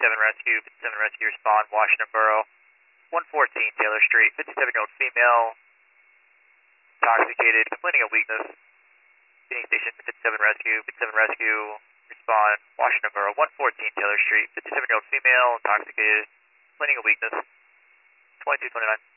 Rescue, 57 Rescue, respond, Washington Borough, 114 Taylor Street, 57-year-old female, intoxicated, complaining of weakness. Being station 57 Rescue, 57 Rescue, respond, Washington Borough, 114 Taylor Street, 57-year-old female, intoxicated, complaining of weakness, 2229.